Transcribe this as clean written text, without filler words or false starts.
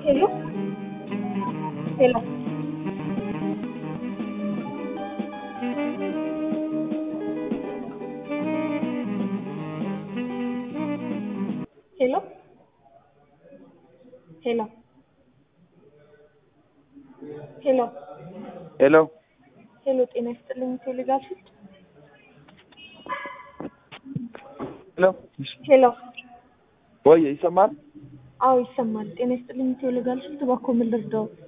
Hello? Hello? Hello? Hello? Hello? Hello. Hello, ጤና ይስጥልኝ ቴሌጋሽት Hello. ሄሎ ወይ ይሰማል? አዎ ይሰማል ጤና ይስጥልኝ ቴሌጋሽት ባኮ ምን ልርዳው